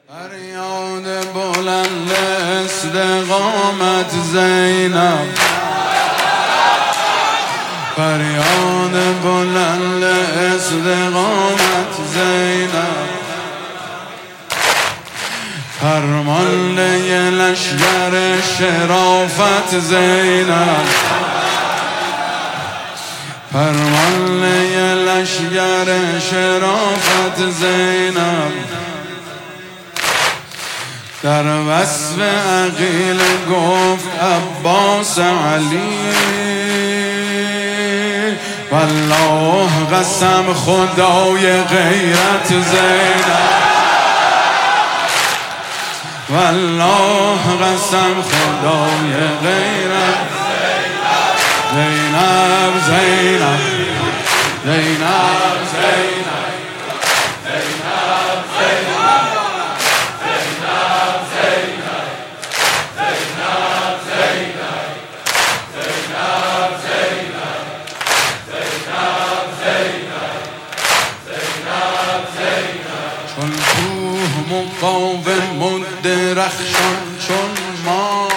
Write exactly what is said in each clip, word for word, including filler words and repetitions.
فریاد بلند استقامت زینب، فریاد بلند استقامت زینب، فرمانده لشکر شرافت زینب، فرمانده لشکر شرافت زینب، در وصف عقیل گفت عباس علی، والله قسم خدای غیرت زینب، والله قسم خدای غیرت زینب، زینب زینب زینب چون کوه مقاوم و درخشان چون ما،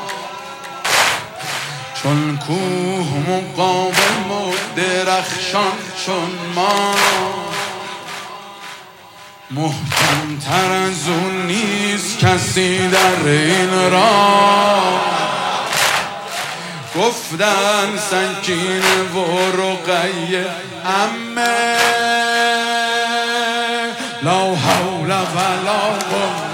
چون کوه مقاوم و درخشان چون ما، محکم تر از اون نیست کسی در این راه. گفتن سکینه و رقیه عمه، لا حول ولا قوة